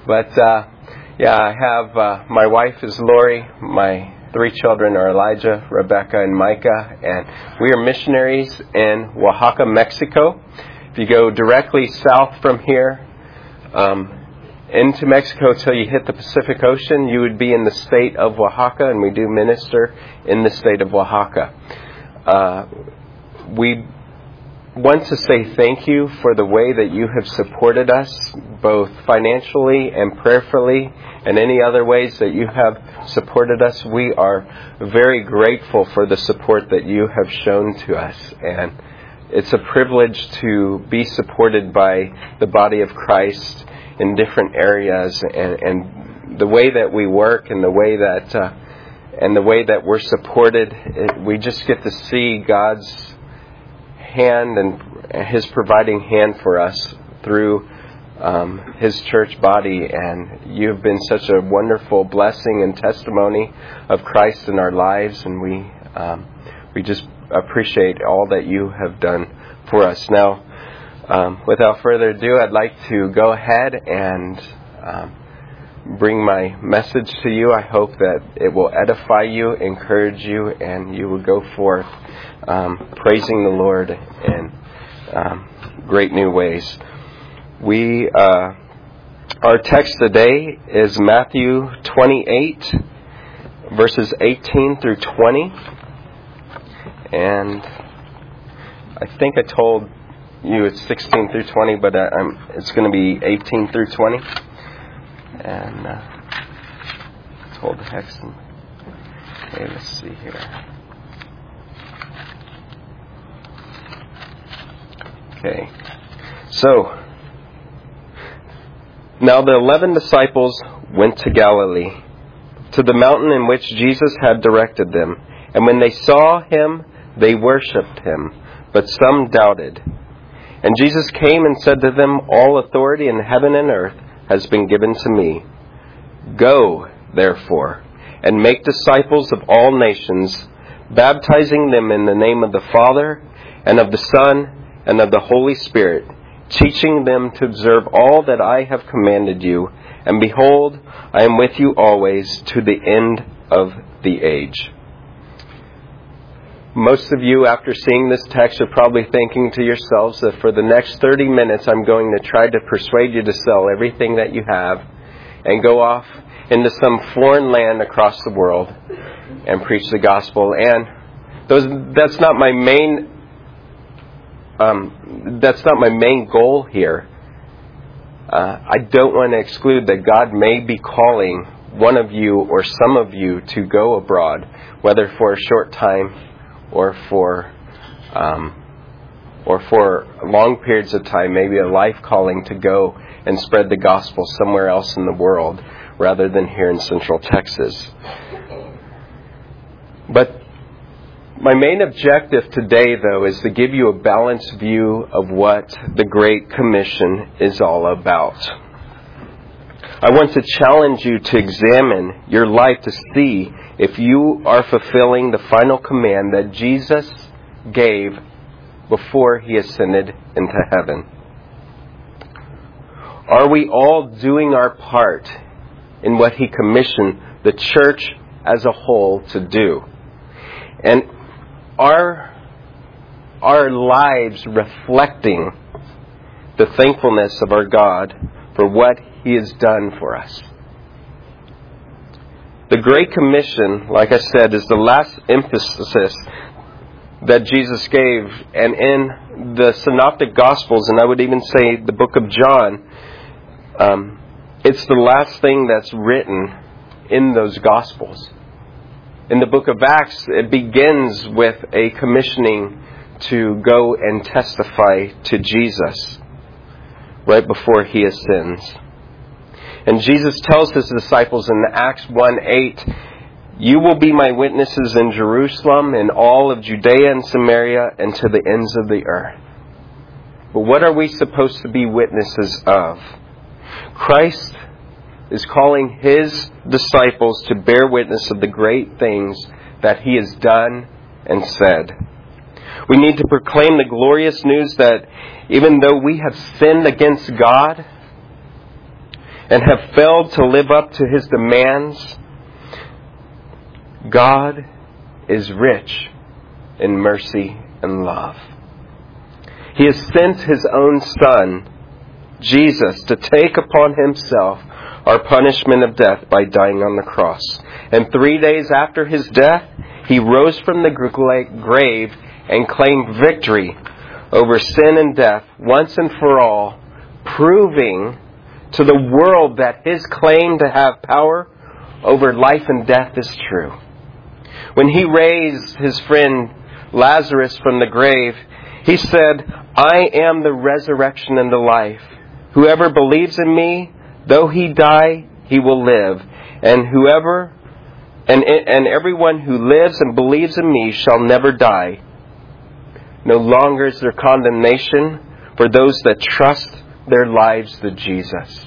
But I have my wife is Lori. My 3 children are Elijah, Rebecca, and Micah, and we are missionaries in Oaxaca, Mexico. If you go directly south from here into Mexico till you hit the Pacific Ocean, you would be in the state of Oaxaca, and we do minister in the state of Oaxaca. We want to say thank you for the way that you have supported us, both financially and prayerfully, and any other ways that you have supported us. We are very grateful for the support that you have shown to us, and it's a privilege to be supported by the body of Christ in different areas, and the way that we work and the way that we're supported. We just get to see God's hand and His providing hand for us through His church body, and you have been such a wonderful blessing and testimony of Christ in our lives, and we just appreciate all that you have done for us. Now, without further ado, I'd like to go ahead and bring my message to you. I hope that it will edify you, encourage you, and you will go forth praising the Lord in great new ways. Our text today is Matthew 28, verses 18 through 20. And I think I told you it's 16 through 20, but it's going to be 18 through 20. And hold the text. Okay, let's see here. Okay, so now the 11 disciples went to Galilee, to the mountain in which Jesus had directed them. And when they saw Him, they worshipped Him, but some doubted. And Jesus came and said to them, "All authority in heaven and earth has been given to me. Go, therefore, and make disciples of all nations, baptizing them in the name of the Father, and of the Son, and of the Holy Spirit, teaching them to observe all that I have commanded you. And behold, I am with you always to the end of the age." Most of you, after seeing this text, are probably thinking to yourselves that for the next 30 minutes I'm going to try to persuade you to sell everything that you have and go off into some foreign land across the world and preach the gospel. And that's not my main goal here. I don't want to exclude that God may be calling one of you or some of you to go abroad, whether for a short time or for long periods of time, maybe a life calling to go and spread the gospel somewhere else in the world rather than here in Central Texas. But my main objective today, though, is to give you a balanced view of what the Great Commission is all about. I want to challenge you to examine your life to see if you are fulfilling the final command that Jesus gave before He ascended into heaven. Are we all doing our part in what He commissioned the church as a whole to do? And are our lives reflecting the thankfulness of our God for what He has done for us? The Great Commission, like I said, is the last emphasis that Jesus gave. And in the Synoptic Gospels, and I would even say the book of John, it's the last thing that's written in those Gospels. In the book of Acts, it begins with a commissioning to go and testify to Jesus right before He ascends. And Jesus tells His disciples in Acts 1:8, "You will be my witnesses in Jerusalem, in all of Judea and Samaria, and to the ends of the earth." But what are we supposed to be witnesses of? Christ is calling His disciples to bear witness of the great things that He has done and said. We need to proclaim the glorious news that even though we have sinned against God, and have failed to live up to His demands, God is rich in mercy and love. He has sent His own Son, Jesus, to take upon Himself our punishment of death by dying on the cross. And 3 days after His death, He rose from the grave and claimed victory over sin and death once and for all, proving to the world that His claim to have power over life and death is true. When He raised His friend Lazarus from the grave, He said, "I am the resurrection and the life. Whoever believes in Me, though he die, he will live. And everyone who lives and believes in Me shall never die. No longer is there condemnation for those that trust their lives to Jesus."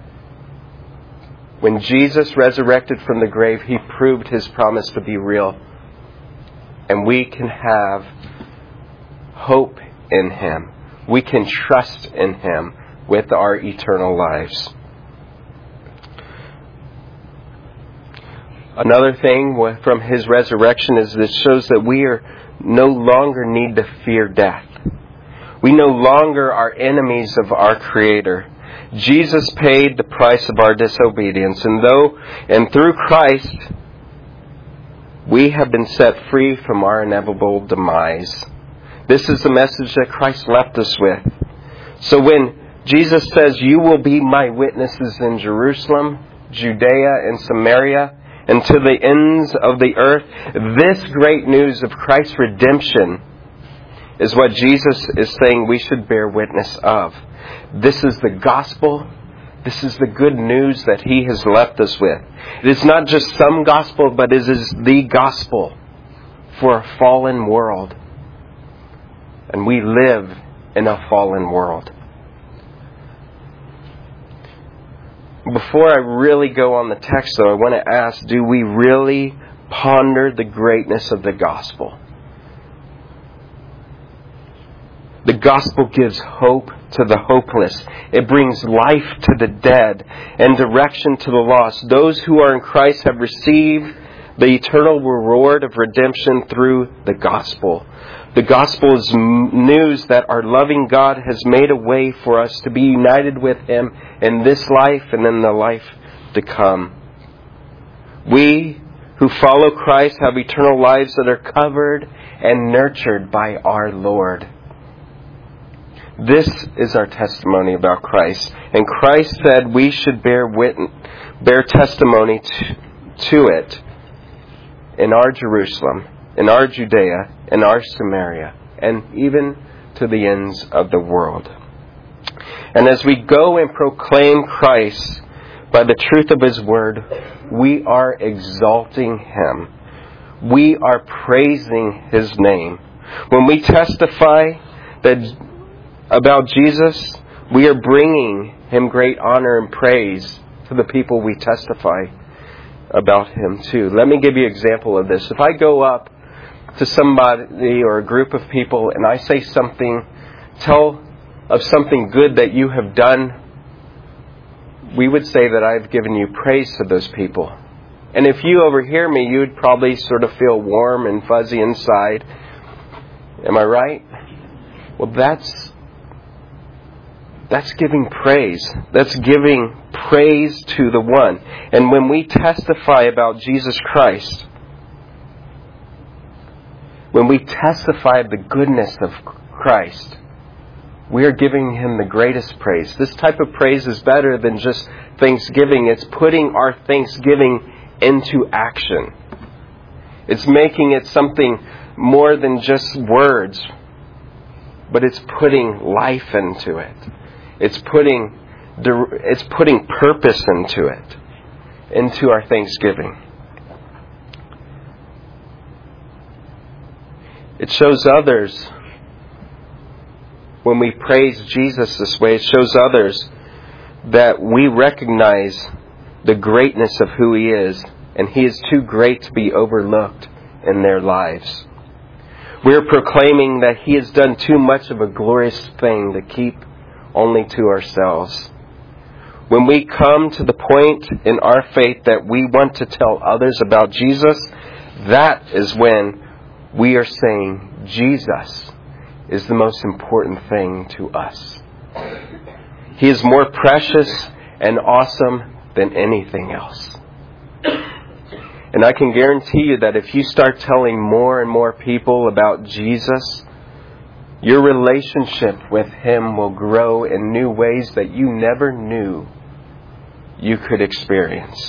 When Jesus resurrected from the grave, He proved His promise to be real. And we can have hope in Him. We can trust in Him with our eternal lives. Another thing from His resurrection is this shows that we no longer need to fear death. We no longer are enemies of our Creator. Jesus paid the price of our disobedience, and through Christ, we have been set free from our inevitable demise. This is the message that Christ left us with. So when Jesus says, "You will be My witnesses in Jerusalem, Judea, and Samaria, and to the ends of the earth," this great news of Christ's redemption is what Jesus is saying we should bear witness of. This is the gospel. This is the good news that He has left us with. It is not just some gospel, but it is the gospel for a fallen world. And we live in a fallen world. Before I really go on the text, though, I want to ask, do we really ponder the greatness of the gospel? The gospel gives hope to the hopeless. It brings life to the dead and direction to the lost. Those who are in Christ have received the eternal reward of redemption through the gospel. The gospel is news that our loving God has made a way for us to be united with Him in this life and in the life to come. We who follow Christ have eternal lives that are covered and nurtured by our Lord. This is our testimony about Christ. And Christ said we should bear testimony to it in our Jerusalem, in our Judea, in our Samaria, and even to the ends of the world. And as we go and proclaim Christ by the truth of His Word, we are exalting Him. We are praising His name. When we testify about Jesus, we are bringing Him great honor and praise to the people we testify about Him to. Let me give you an example of this. If I go up to somebody or a group of people and I say tell of something good that you have done, we would say that I've given you praise to those people. And if you overhear me, you would probably sort of feel warm and fuzzy inside. Am I right? Well, that's giving praise. That's giving praise to the one. And when we testify about Jesus Christ, when we testify of the goodness of Christ, we are giving Him the greatest praise. This type of praise is better than just thanksgiving. It's putting our thanksgiving into action. It's making it something more than just words, but it's putting life into it. It's putting purpose into it, into our thanksgiving. It shows others, when we praise Jesus this way, it shows others that we recognize the greatness of who He is, and He is too great to be overlooked in their lives. We're proclaiming that He has done too much of a glorious thing to keep only to ourselves. When we come to the point in our faith that we want to tell others about Jesus, that is when we are saying Jesus is the most important thing to us. He is more precious and awesome than anything else. And I can guarantee you that if you start telling more and more people about Jesus, your relationship with Him will grow in new ways that you never knew you could experience.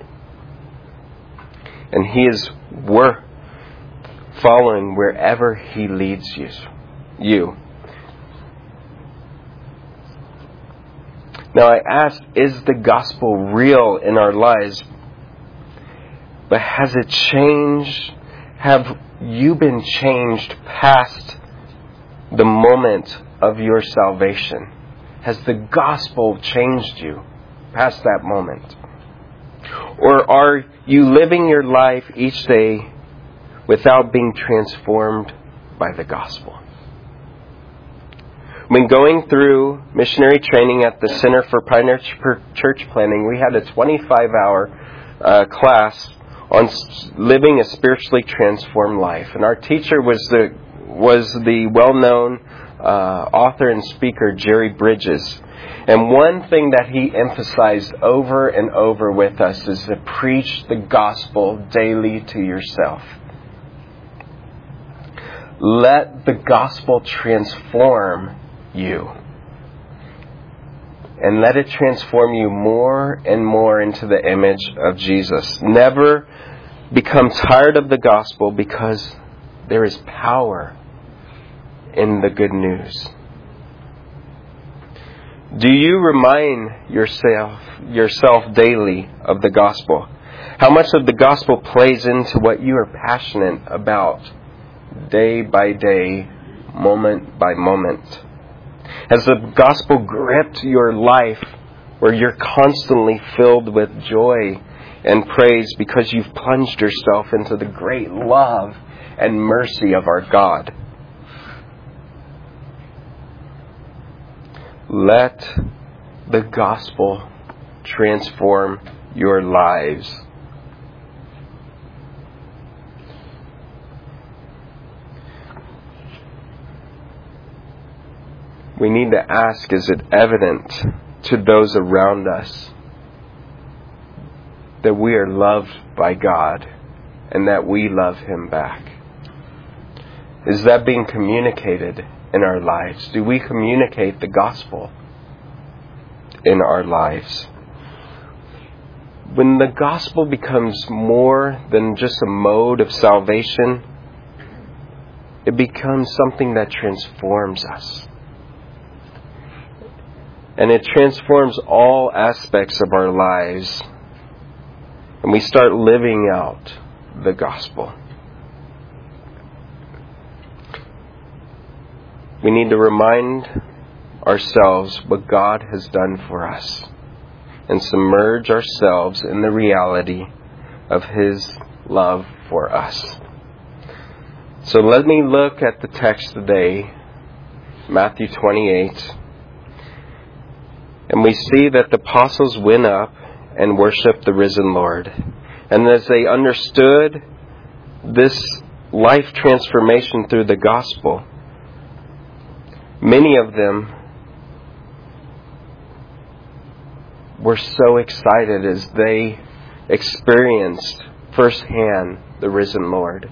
And He is worth following wherever He leads you. Now I ask, is the gospel real in our lives? But has it changed? Have you been changed past the moment of your salvation? Has the gospel changed you past that moment? Or are you living your life each day without being transformed by the gospel? When going through missionary training at the Center for Pioneer Church Planting, we had a 25-hour class on living a spiritually transformed life. And our teacher was the well-known author and speaker Jerry Bridges. And one thing that he emphasized over and over with us is to preach the gospel daily to yourself. Let the gospel transform you. And let it transform you more and more into the image of Jesus. Never become tired of the gospel, because there is power in the good news. Do you remind yourself daily of the gospel? How much of the gospel plays into what you are passionate about day by day, moment by moment? Has the gospel gripped your life where you're constantly filled with joy and praise because you've plunged yourself into the great love and mercy of our God? Let the gospel transform your lives. We need to ask, is it evident to those around us that we are loved by God and that we love Him back? Is that being communicated in our lives? Do we communicate the gospel in our lives? When the gospel becomes more than just a mode of salvation, it becomes something that transforms us. And it transforms all aspects of our lives. And we start living out the gospel. We need to remind ourselves what God has done for us and submerge ourselves in the reality of His love for us. So let me look at the text today, Matthew 28. And we see that the apostles went up and worshiped the risen Lord. And as they understood this life transformation through the gospel, many of them were so excited as they experienced firsthand the risen Lord.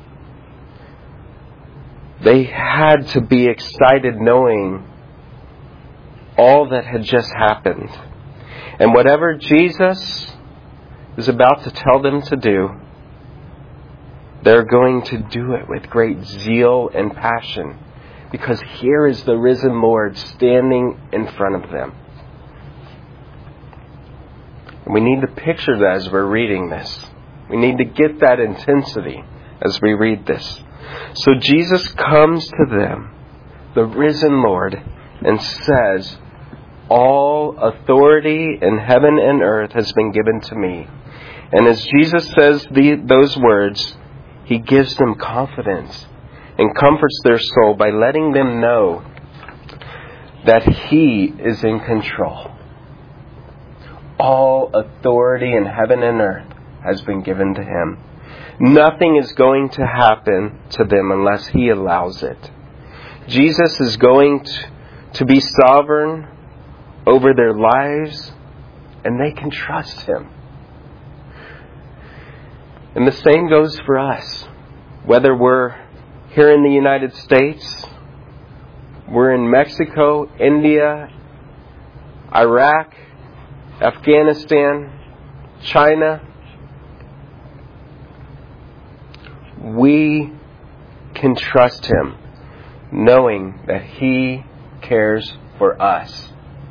They had to be excited knowing all that had just happened. And whatever Jesus is about to tell them to do, they're going to do it with great zeal and passion, because here is the risen Lord standing in front of them. And we need to picture that as we're reading this. We need to get that intensity as we read this. So Jesus comes to them, the risen Lord, and says, "All authority in heaven and earth has been given to me." And as Jesus says those words, He gives them confidence and comforts their soul by letting them know that He is in control. all authority in heaven and earth has been given to Him. Nothing is going to happen to them unless He allows it. Jesus is going to be sovereign over their lives, and they can trust Him. And the same goes for us. Whether we're here in the United States, we're in Mexico, India, Iraq, Afghanistan, China, we can trust Him, knowing that He cares for us.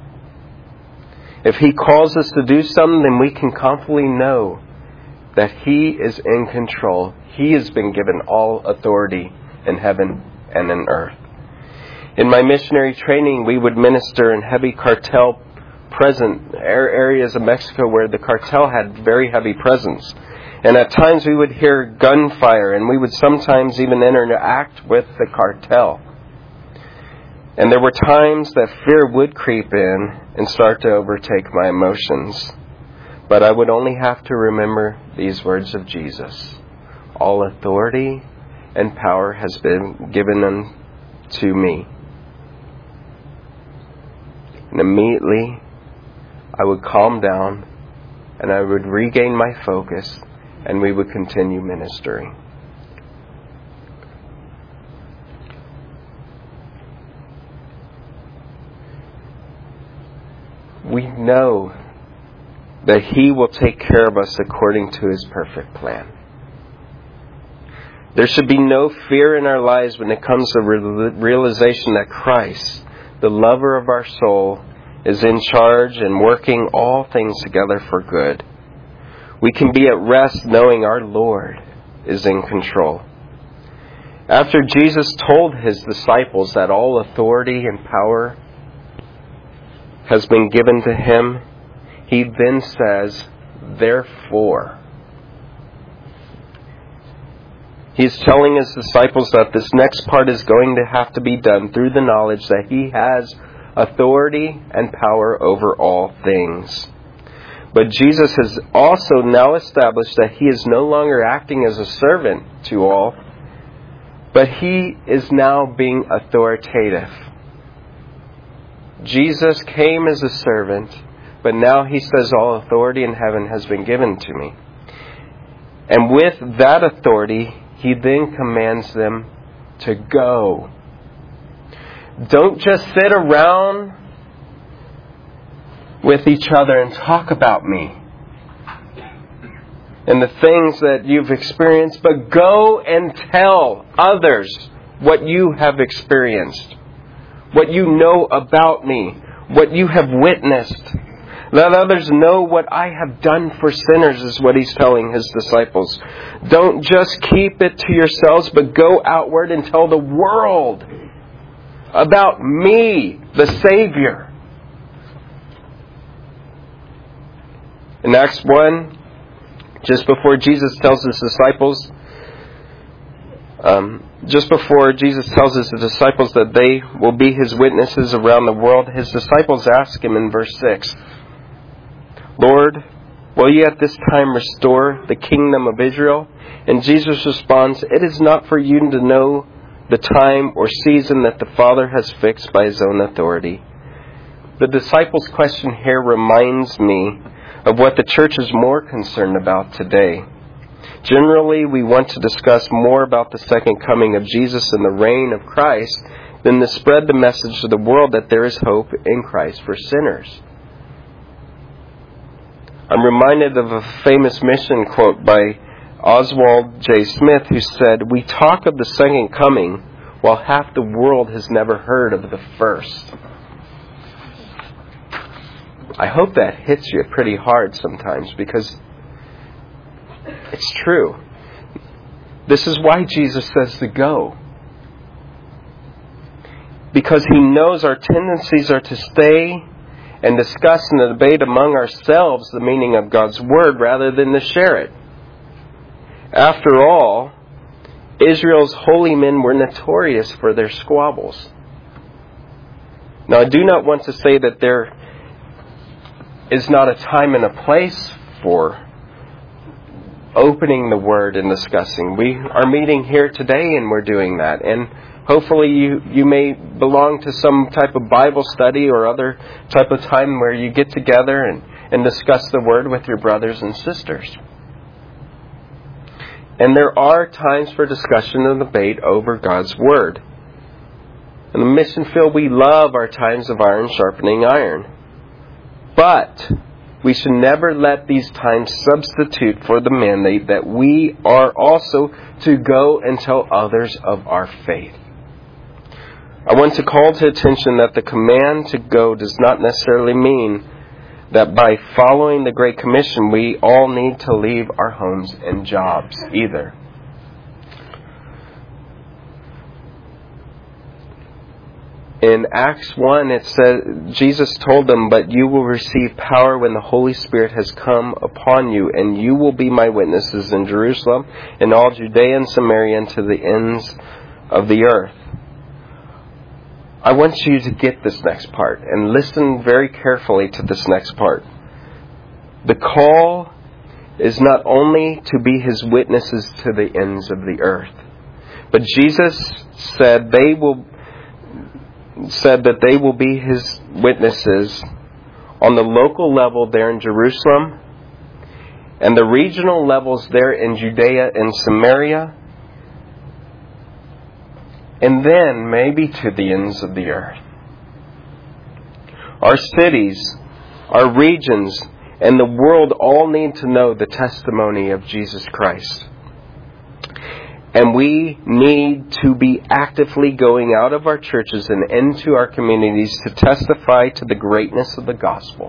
If He calls us to do something, then we can confidently know that He is in control. He has been given all authority in heaven and in earth. In my missionary training, we would minister in heavy cartel present areas of Mexico where the cartel had very heavy presence. And at times we would hear gunfire, and we would sometimes even interact with the cartel. And there were times that fear would creep in and start to overtake my emotions. But I would only have to remember these words of Jesus. All authority and power has been given unto me. And immediately I would calm down and I would regain my focus, and we would continue ministering. We know that He will take care of us according to His perfect plan. There should be no fear in our lives when it comes to realization that Christ, the lover of our soul, is in charge and working all things together for good. We can be at rest knowing our Lord is in control. After Jesus told His disciples that all authority and power has been given to Him, He then says, therefore. He's telling His disciples that this next part is going to have to be done through the knowledge that He has authority and power over all things. But Jesus has also now established that He is no longer acting as a servant to all, but He is now being authoritative. Jesus came as a servant, but now He says all authority in heaven has been given to me. And with that authority, He then commands them to go. Don't just sit around with each other and talk about me and the things that you've experienced, but go and tell others what you have experienced, what you know about me, what you have witnessed. Let others know what I have done for sinners, is what He's telling His disciples. Don't just keep it to yourselves, but go outward and tell the world about me, the Savior. In Acts 1, just before Jesus tells His disciples, that they will be His witnesses around the world, His disciples ask Him in verse 6, Lord, will You at this time restore the kingdom of Israel? And Jesus responds, it is not for you to know the time or season that the Father has fixed by His own authority. The disciples' question here reminds me of what the church is more concerned about today. Generally, we want to discuss more about the second coming of Jesus and the reign of Christ than to spread the message to the world that there is hope in Christ for sinners. I'm reminded of a famous mission quote by Oswald J. Smith, who said, we talk of the second coming while half the world has never heard of the first. I hope that hits you pretty hard sometimes, because it's true. This is why Jesus says to go. Because He knows our tendencies are to stay and discuss and debate among ourselves the meaning of God's Word rather than to share it. After all, Israel's holy men were notorious for their squabbles. Now, I do not want to say that there is not a time and a place for opening the Word and discussing. We are meeting here today and we're doing that. And hopefully you may belong to some type of Bible study or other type of time where you get together and discuss the Word with your brothers and sisters. And there are times for discussion and debate over God's Word. In the mission field, we love our times of iron sharpening iron. But we should never let these times substitute for the mandate that we are also to go and tell others of our faith. I want to call to attention that the command to go does not necessarily mean that by following the Great Commission we all need to leave our homes and jobs either. In Acts 1, it says, Jesus told them, "But you will receive power when the Holy Spirit has come upon you, and you will be my witnesses in Jerusalem, in all Judea and Samaria, and to the ends of the earth." I want you to get this next part, and listen very carefully to this next part. The call is not only to be His witnesses to the ends of the earth, but Jesus said that they will be His witnesses on the local level there in Jerusalem and the regional levels there in Judea and Samaria, and then maybe to the ends of the earth. Our cities, our regions, and the world all need to know the testimony of Jesus Christ. And we need to be actively going out of our churches and into our communities to testify to the greatness of the gospel.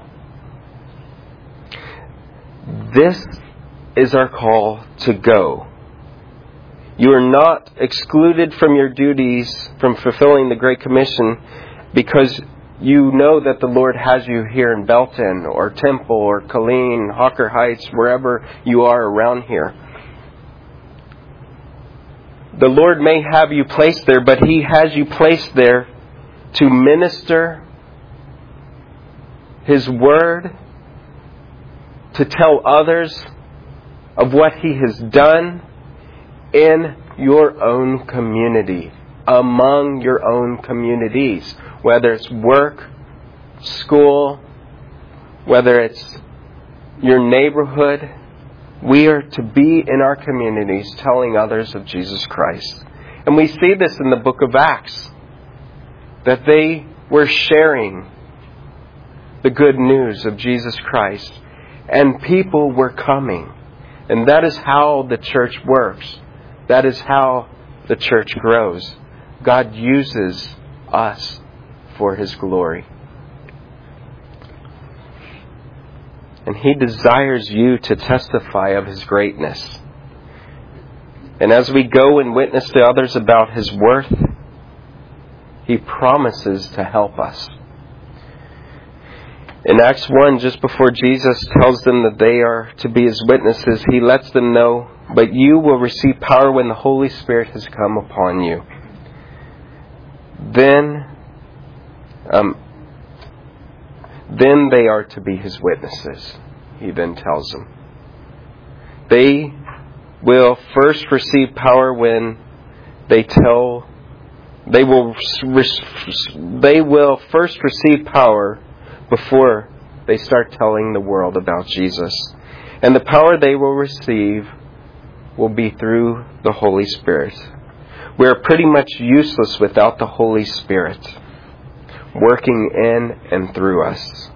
This is our call to go. You are not excluded from your duties from fulfilling the Great Commission because you know that the Lord has you here in Belton or Temple or Killeen, Hawker Heights, wherever you are around here. The Lord may have you placed there, but He has you placed there to minister His Word, to tell others of what He has done in your own community, among your own communities, whether it's work, school, whether it's your neighborhood. We are to be in our communities telling others of Jesus Christ. And we see this in the book of Acts, that they were sharing the good news of Jesus Christ, and people were coming. And that is how the church works. That is how the church grows. God uses us for His glory. And He desires you to testify of His greatness. And as we go and witness to others about His worth, He promises to help us. In Acts 1, just before Jesus tells them that they are to be His witnesses, He lets them know, "But you will receive power when the Holy Spirit has come upon you." Then they are to be His witnesses, He then tells them. They will first receive power when they will first receive power before they start telling the world about Jesus. And the power they will receive will be through the Holy Spirit. We are pretty much useless without the Holy Spirit working in and through us.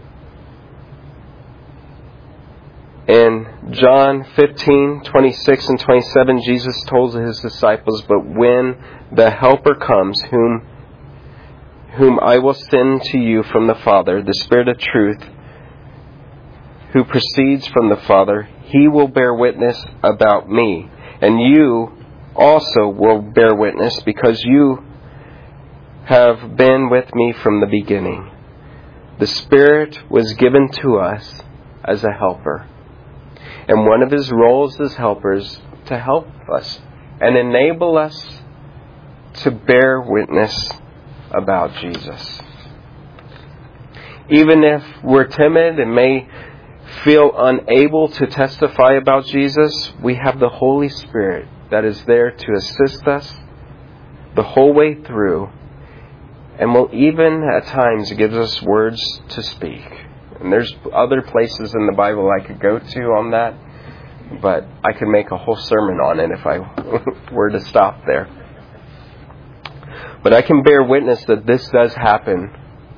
In John 15:26 and 27, Jesus told His disciples, "But when the Helper comes, whom I will send to you from the Father, the Spirit of truth, who proceeds from the Father, He will bear witness about me. And you also will bear witness, because you have been with me from the beginning." The Spirit was given to us as a helper. And one of His roles as helpers to help us and enable us to bear witness about Jesus. Even if we're timid and may feel unable to testify about Jesus, we have the Holy Spirit that is there to assist us the whole way through, and will even at times give us words to speak. And there's other places in the Bible I could go to on that, but I could make a whole sermon on it if I were to stop there. But I can bear witness that this does happen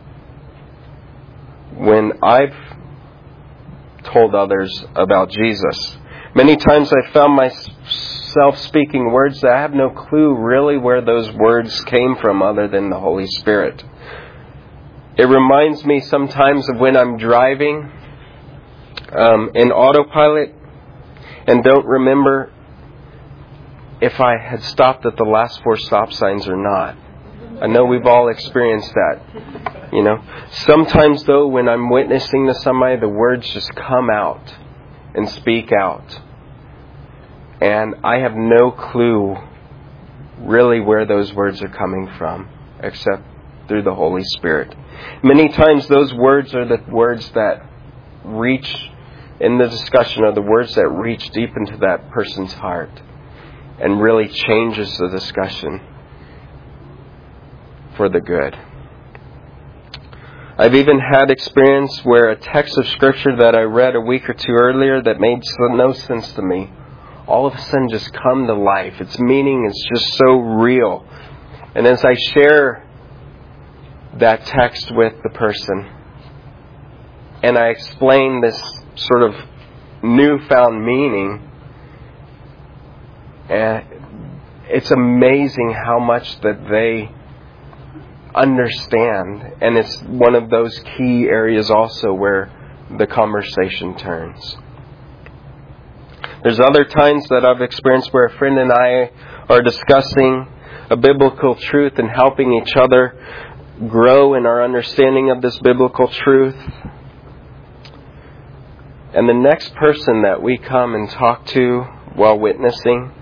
when I've told others about Jesus. Many times I found myself speaking words that I have no clue really where those words came from other than the Holy Spirit. It reminds me sometimes of when I'm driving in autopilot and don't remember if I had stopped at the last 4 stop signs or not. I know we've all experienced that, you know. Sometimes, though, when I'm witnessing to somebody, the words just come out and speak out. And I have no clue really where those words are coming from, except through the Holy Spirit. Many times those words are the words that reach in the discussion, are the words that reach deep into that person's heart and really changes the discussion for the good. I've even had experience where a text of Scripture that I read a week or two earlier that made no sense to me, all of a sudden just come to life. Its meaning is just so real. And as I share that text with the person, and I explain this sort of newfound meaning, it's amazing how much that they understand. And it's one of those key areas also where the conversation turns. There's other times that I've experienced where a friend and I are discussing a biblical truth and helping each other grow in our understanding of this biblical truth. And the next person that we come and talk to while witnessing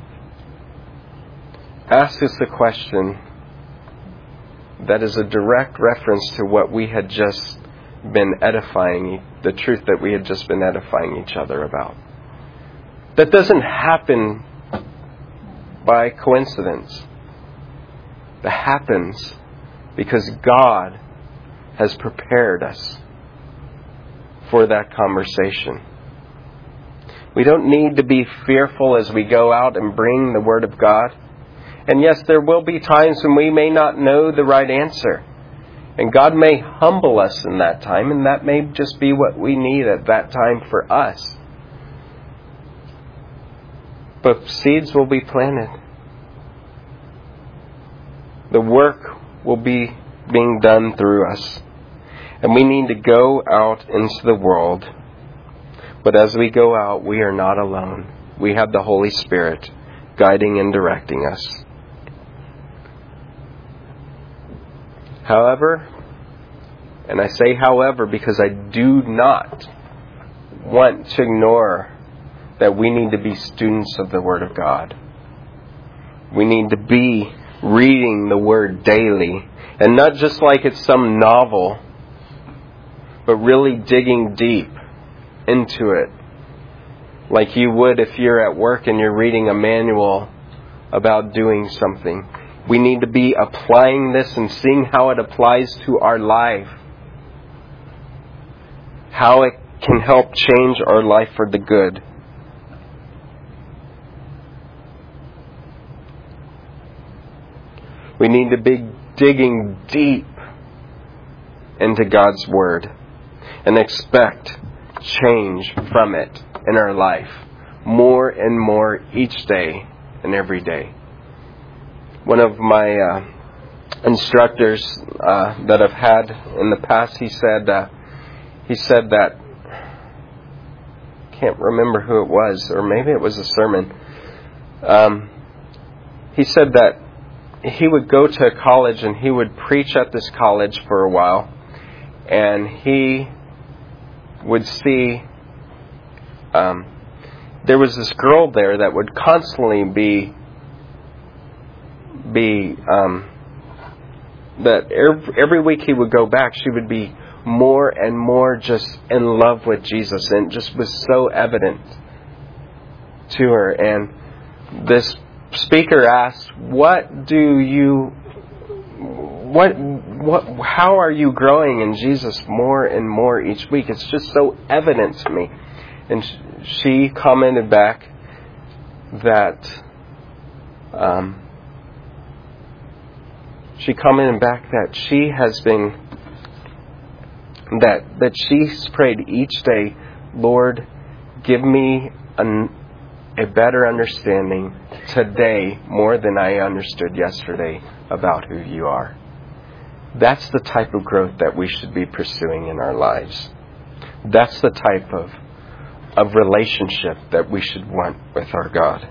asks us a question that is a direct reference to what we had just been edifying, the truth that we had just been edifying each other about. That doesn't happen by coincidence. That happens because God has prepared us for that conversation. We don't need to be fearful as we go out and bring the Word of God. And yes, there will be times when we may not know the right answer. And God may humble us in that time, and that may just be what we need at that time for us. But seeds will be planted. The work will be being done through us. And we need to go out into the world. But as we go out, we are not alone. We have the Holy Spirit guiding and directing us. However, and I say however because I do not want to ignore that we need to be students of the Word of God. We need to be reading the Word daily. And not just like it's some novel, but really digging deep into it. Like you would if you're at work and you're reading a manual about doing something. We need to be applying this and seeing how it applies to our life. How it can help change our life for the good. We need to be digging deep into God's Word and expect change from it in our life more and more each day and every day. One of my instructors that I've had in the past, he said that, can't remember who it was, or maybe it was a sermon. He said that he would go to a college and he would preach at this college for a while, and he would see there was this girl there that would constantly be that every week he would go back, she would be more and more just in love with Jesus, and it just was so evident to her. And this speaker asked, how are you growing in Jesus more and more each week? It's just so evident to me. And she commented back that she has been that she's prayed each day, Lord, give me a better understanding today more than I understood yesterday about who you are. That's the type of growth that we should be pursuing in our lives. That's the type of relationship that we should want with our God.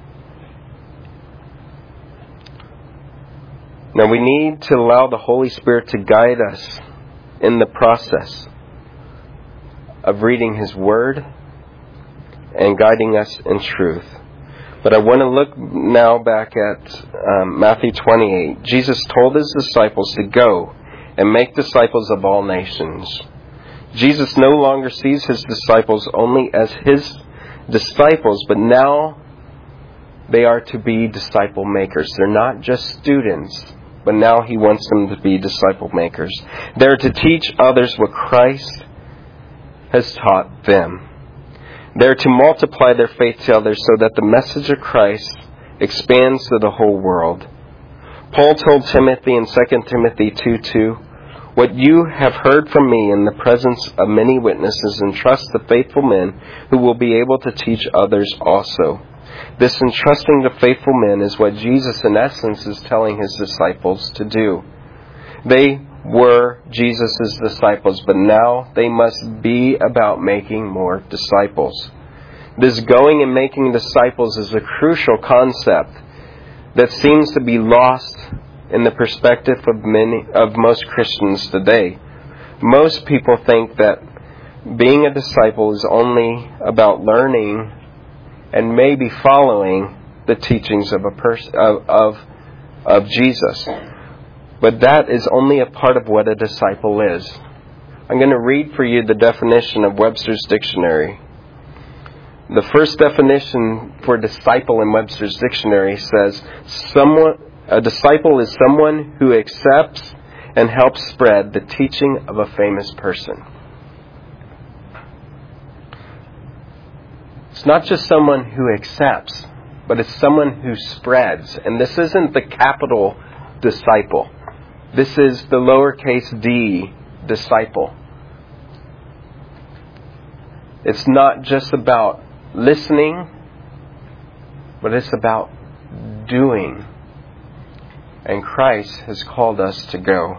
Now we need to allow the Holy Spirit to guide us in the process of reading His Word and guiding us in truth. But I want to look now back at Matthew 28. Jesus told His disciples to go and make disciples of all nations. Jesus no longer sees His disciples only as His disciples, but now they are to be disciple makers. They're not just students, but now He wants them to be disciple makers. They're to teach others what Christ has taught them. They're to multiply their faith to others so that the message of Christ expands to the whole world. Paul told Timothy in 2 Timothy 2:2, "What you have heard from me in the presence of many witnesses, entrust to faithful men who will be able to teach others also." This entrusting to faithful men is what Jesus in essence is telling His disciples to do. They were Jesus' disciples, but now they must be about making more disciples. This going and making disciples is a crucial concept that seems to be lost in the perspective of most Christians today. Most people think that being a disciple is only about learning and maybe following the teachings of Jesus. But that is only a part of what a disciple is. I'm going to read for you the definition of Webster's Dictionary. The first definition for disciple in Webster's Dictionary says, a disciple is someone who accepts and helps spread the teaching of a famous person. It's not just someone who accepts, but it's someone who spreads. And this isn't the capital disciple. This is the lowercase d, disciple. It's not just about listening, but it's about doing. And Christ has called us to go.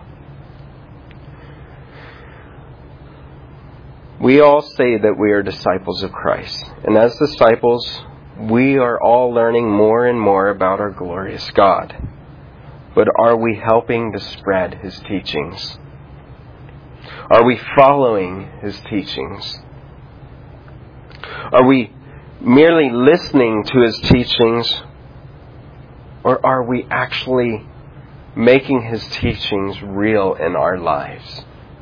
We all say that we are disciples of Christ. And as disciples, we are all learning more and more about our glorious God. But are we helping to spread His teachings? Are we following His teachings? Are we merely listening to His teachings? Or are we actually making His teachings real in our lives?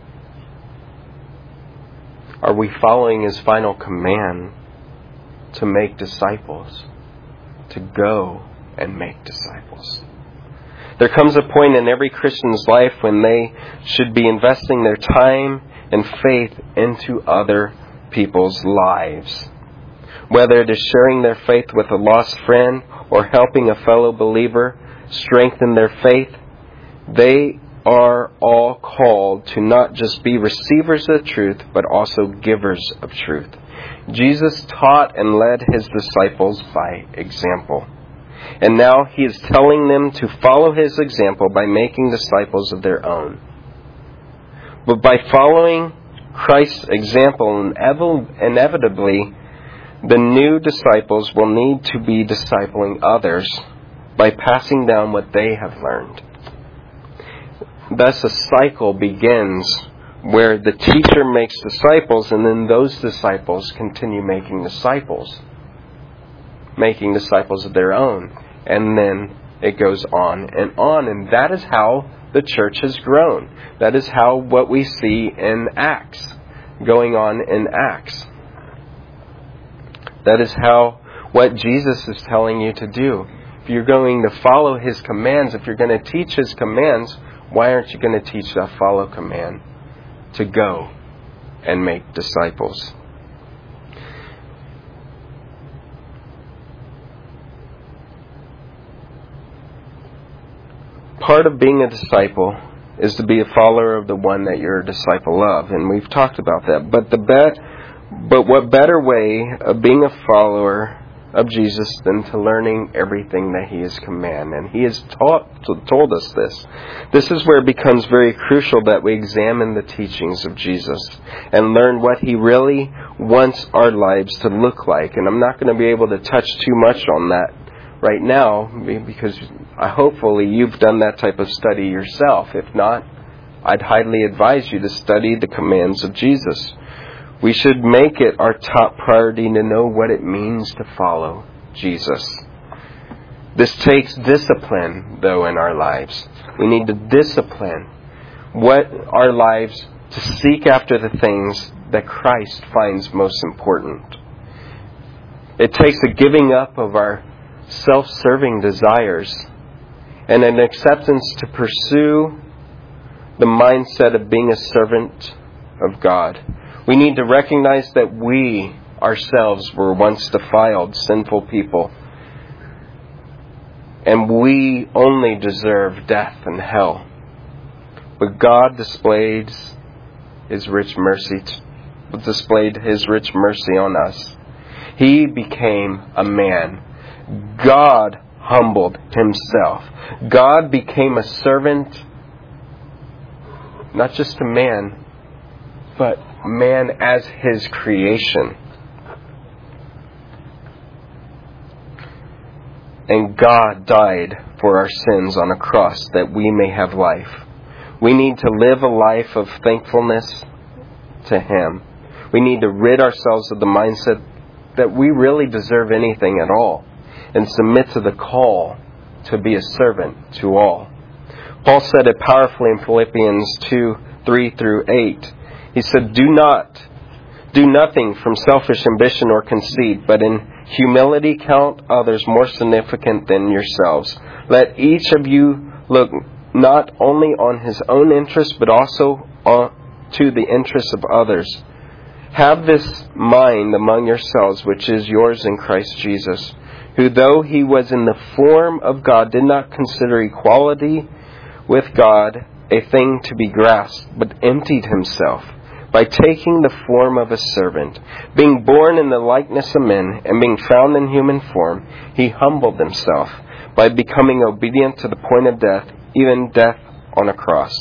Are we following His final command to make disciples? To go and make disciples? There comes a point in every Christian's life when they should be investing their time and faith into other people's lives. Whether it is sharing their faith with a lost friend or helping a fellow believer strengthen their faith, they are all called to not just be receivers of truth, but also givers of truth. Jesus taught and led His disciples by example. And now He is telling them to follow His example by making disciples of their own. But by following Christ's example, inevitably, the new disciples will need to be discipling others by passing down what they have learned. Thus a cycle begins where the teacher makes disciples, and then those disciples continue making disciples of their own. And then it goes on, and that is how the church has grown. That is how what we see in Acts, going on in Acts. That is how what Jesus is telling you to do. If you're going to follow His commands, if you're going to teach His commands, why aren't you going to teach that follow command to go and make disciples? Part of being a disciple is to be a follower of the one that you're a disciple of, and we've talked about that. But what better way of being a follower of Jesus than to learning everything that He has commanded? And He has told us this. This is where it becomes very crucial that we examine the teachings of Jesus and learn what He really wants our lives to look like. And I'm not going to be able to touch too much on that right now, because hopefully you've done that type of study yourself. If not, I'd highly advise you to study the commands of Jesus. We should make it our top priority to know what it means to follow Jesus. This takes discipline, though, in our lives. We need to discipline our lives to seek after the things that Christ finds most important. It takes a giving up of our self-serving desires and an acceptance to pursue the mindset of being a servant of God. We need to recognize that we ourselves were once defiled, sinful people, and we only deserve death and hell. But God displayed His rich mercy on us. He became a man. God humbled Himself. God became a servant, not just to man, but man as His creation. And God died for our sins on a cross that we may have life. We need to live a life of thankfulness to Him. We need to rid ourselves of the mindset that we really deserve anything at all, and submit to the call to be a servant to all. Paul said it powerfully in Philippians 2:3-8. He said, Do nothing from selfish ambition or conceit, but in humility count others more significant than yourselves. Let each of you look not only on his own interest, but also to the interests of others. Have this mind among yourselves, which is yours in Christ Jesus, who though He was in the form of God, did not consider equality with God a thing to be grasped, but emptied Himself by taking the form of a servant. Being born in the likeness of men, and being found in human form, He humbled Himself by becoming obedient to the point of death, even death on a cross.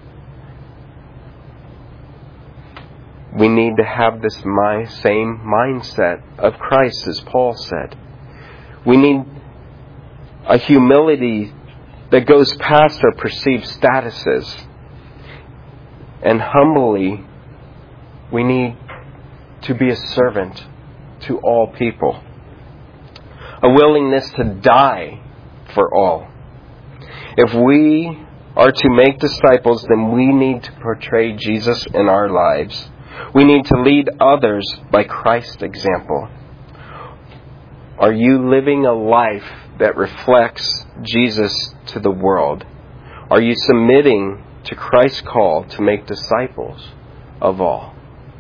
We need to have this same mindset of Christ, as Paul said. We need a humility that goes past our perceived statuses. And humbly, we need to be a servant to all people. A willingness to die for all. If we are to make disciples, then we need to portray Jesus in our lives. We need to lead others by Christ's example. Are you living a life that reflects Jesus to the world? Are you submitting to Christ's call to make disciples of all?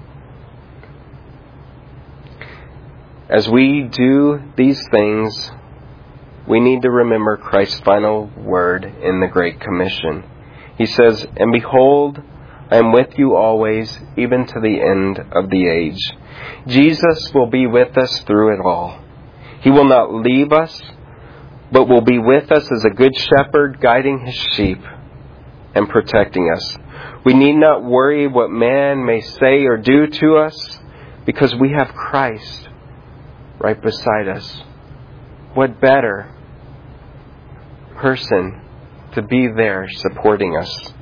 As we do these things, we need to remember Christ's final word in the Great Commission. He says, And behold, I am with you always, even to the end of the age. Jesus will be with us through it all. He will not leave us, but will be with us as a good shepherd, guiding His sheep and protecting us. We need not worry what man may say or do to us, because we have Christ right beside us. What better person to be there supporting us?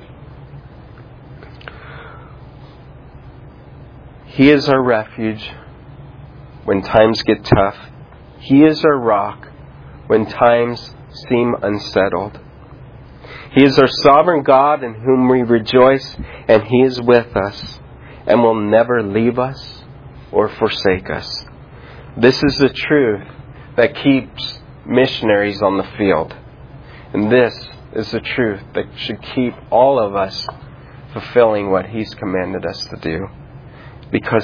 He is our refuge when times get tough. He is our rock when times seem unsettled. He is our sovereign God in whom we rejoice, and He is with us and will never leave us or forsake us. This is the truth that keeps missionaries on the field. And this is the truth that should keep all of us fulfilling what He's commanded us to do. Because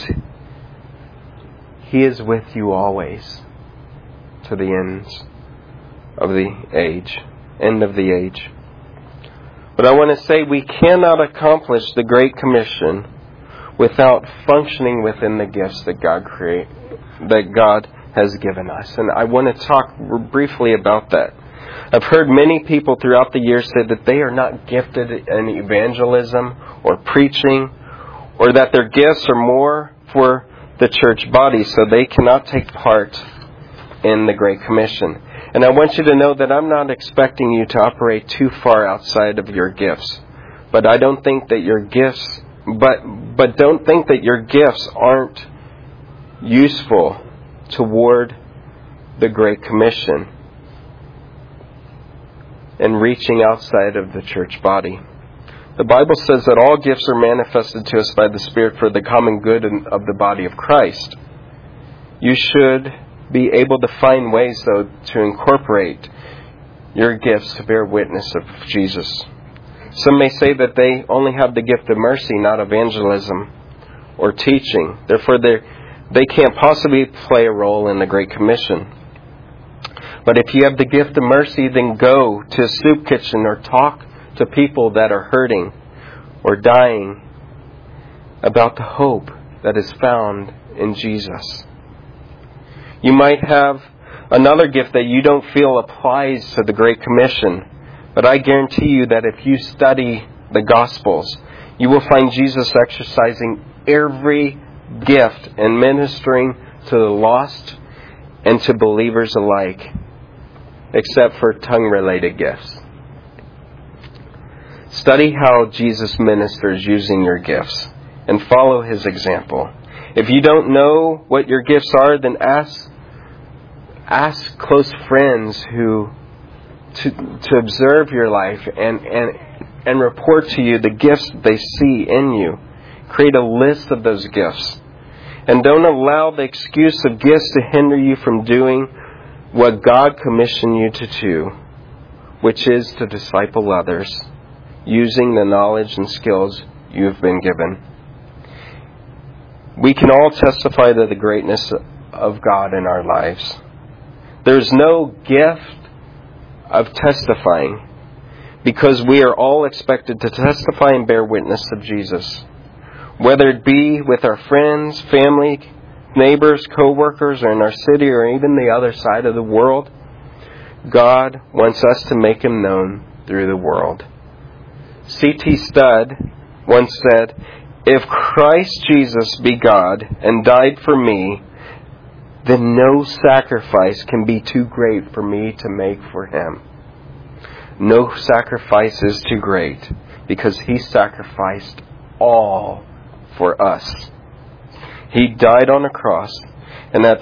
He is with you always to the ends of the age, end of the age. But I want to say we cannot accomplish the Great Commission without functioning within the gifts that God has given us. And I want to talk briefly about that. I've heard many people throughout the years say that they are not gifted in evangelism or preaching, or that their gifts are more for the church body, so they cannot take part in the Great Commission. And I want you to know that I'm not expecting you to operate too far outside of your gifts. But I don't think that your gifts, but don't think that your gifts aren't useful toward the Great Commission and reaching outside of the church body. The Bible says that all gifts are manifested to us by the Spirit for the common good of the body of Christ. You should be able to find ways, though, to incorporate your gifts to bear witness of Jesus. Some may say that they only have the gift of mercy, not evangelism or teaching. Therefore, they can't possibly play a role in the Great Commission. But if you have the gift of mercy, then go to a soup kitchen or talk to people that are hurting or dying about the hope that is found in Jesus. You might have another gift that you don't feel applies to the Great Commission, but I guarantee you that if you study the Gospels, you will find Jesus exercising every gift and ministering to the lost and to believers alike, except for tongue-related gifts. Study how Jesus ministers using your gifts and follow His example. If you don't know what your gifts are, then ask close friends to observe your life and report to you the gifts they see in you. Create a list of those gifts. And don't allow the excuse of gifts to hinder you from doing what God commissioned you to do, which is to disciple others using the knowledge and skills you have been given. We can all testify to the greatness of God in our lives. There's no gift of testifying, because we are all expected to testify and bear witness of Jesus. Whether it be with our friends, family, neighbors, co-workers, or in our city, or even the other side of the world, God wants us to make Him known through the world. C.T. Studd once said, "If Christ Jesus be God and died for me, then no sacrifice can be too great for me to make for Him." No sacrifice is too great, because He sacrificed all for us. He died on a cross, and at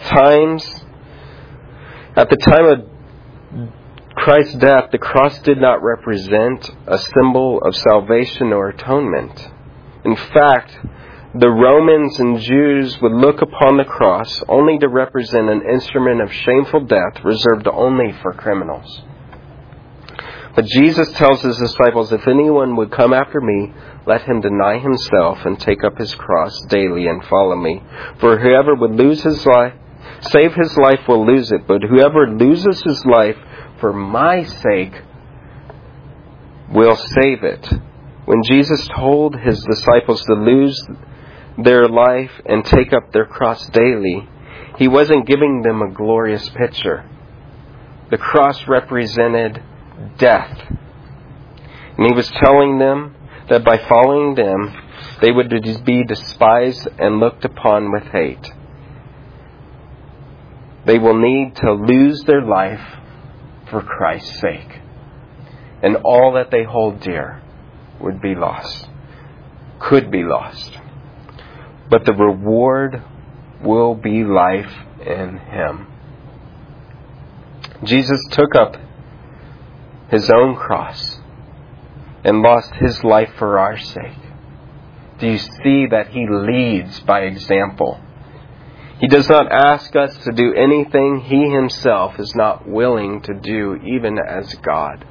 the time of Christ's death, the cross did not represent a symbol of salvation or atonement. In fact, the Romans and Jews would look upon the cross only to represent an instrument of shameful death reserved only for criminals. But Jesus tells His disciples, "If anyone would come after me, let him deny himself and take up his cross daily and follow me. For whoever would save his life will lose it, but whoever loses his life for my sake will save it." When Jesus told His disciples to lose their life and take up their cross daily, He wasn't giving them a glorious picture. The cross represented death. And He was telling them that by following them, they would be despised and looked upon with hate. They will need to lose their life for Christ's sake. And all that they hold dear would be lost, could be lost. But the reward will be life in Him. Jesus took up His own cross and lost His life for our sake? Do you see that He leads by example? He does not ask us to do anything He Himself is not willing to do, even as God.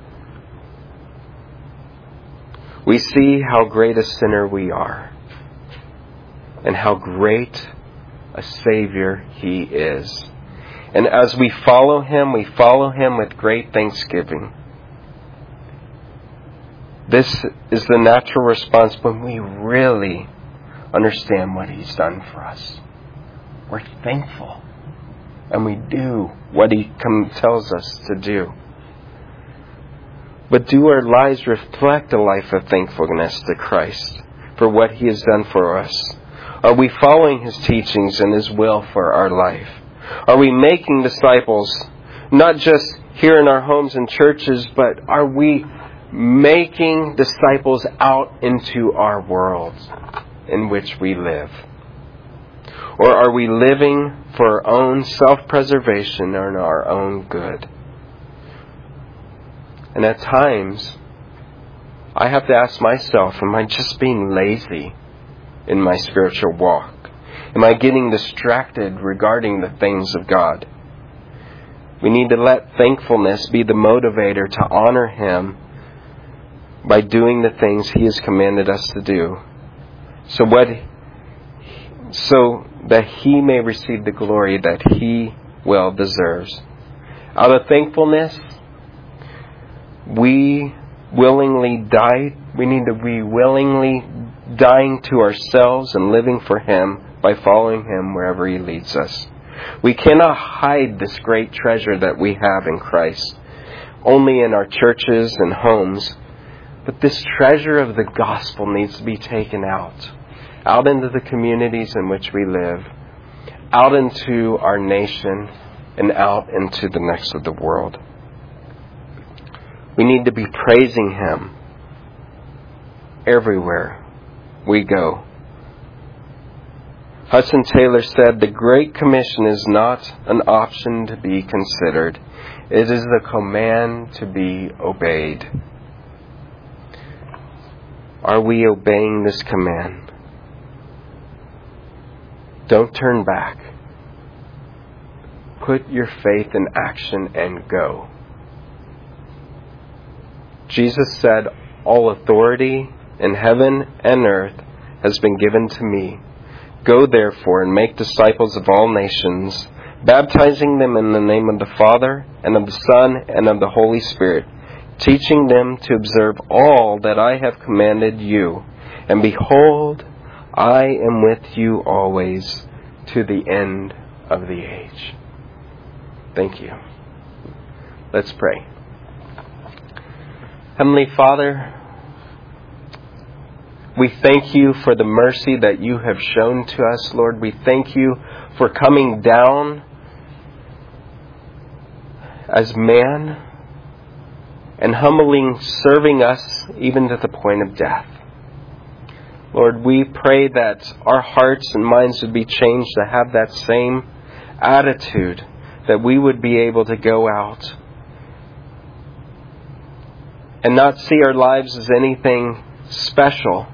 We see how great a sinner we are and how great a Savior He is. And as we follow Him with great thanksgiving. This is the natural response when we really understand what He's done for us. We're thankful. And we do what He tells us to do. But do our lives reflect a life of thankfulness to Christ for what He has done for us? Are we following His teachings and His will for our life? Are we making disciples, not just here in our homes and churches, but are we making disciples out into our world in which we live? Or are we living for our own self-preservation or in our own good? And at times, I have to ask myself, am I just being lazy in my spiritual walk? Am I getting distracted regarding the things of God? We need to let thankfulness be the motivator to honor Him by doing the things He has commanded us to do, so that He may receive the glory that He well deserves. Out of thankfulness, we willingly die. We need to be willingly dying to ourselves and living for Him by following Him wherever He leads us. We cannot hide this great treasure that we have in Christ only in our churches and homes. But this treasure of the gospel needs to be taken out into the communities in which we live, out into our nation, and out into the next of the world. We need to be praising Him everywhere we go. Hudson Taylor said, "The Great Commission is not an option to be considered. It is the command to be obeyed." Are we obeying this command? Don't turn back. Put your faith in action and go. Jesus said, "All authority in heaven and earth has been given to me. Go therefore and make disciples of all nations, baptizing them in the name of the Father and of the Son and of the Holy Spirit, teaching them to observe all that I have commanded you. And behold, I am with you always to the end of the age." Thank you. Let's pray. Heavenly Father, we thank You for the mercy that You have shown to us, Lord. We thank You for coming down as man and humbling, serving us even to the point of death. Lord, we pray that our hearts and minds would be changed to have that same attitude, that we would be able to go out and not see our lives as anything special,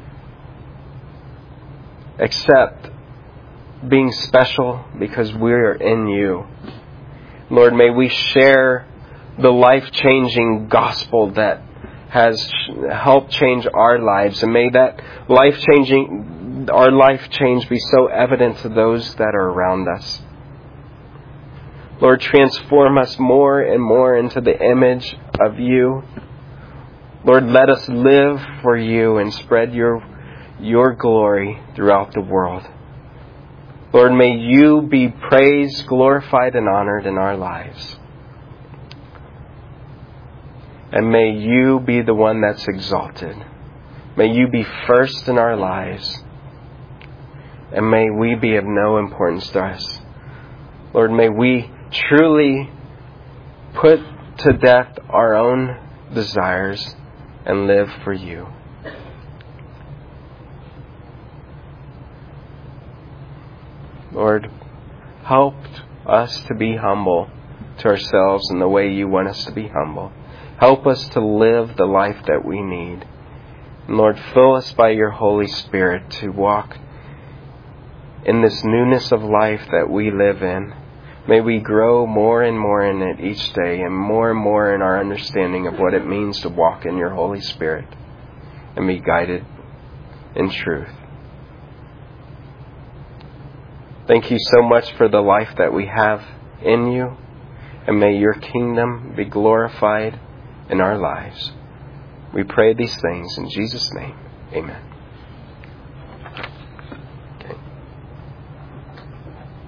except being special because we're in You. Lord, may we share the life-changing gospel that has helped change our lives, and may that our life change be so evident to those that are around us. Lord, transform us more and more into the image of You. Lord, let us live for You and spread Your glory throughout the world. Lord, may You be praised, glorified, and honored in our lives. And may You be the one that's exalted. May You be first in our lives. And may we be of no importance to us. Lord, may we truly put to death our own desires and live for You. Lord, help us to be humble to ourselves in the way You want us to be humble. Help us to live the life that we need. And Lord, fill us by your Holy Spirit to walk in this newness of life that we live in. May we grow more and more in it each day, and more in our understanding of what it means to walk in your Holy Spirit and be guided in truth. Thank you so much for the life that we have in you, and may your kingdom be glorified in our lives. We pray these things in Jesus' name. Amen.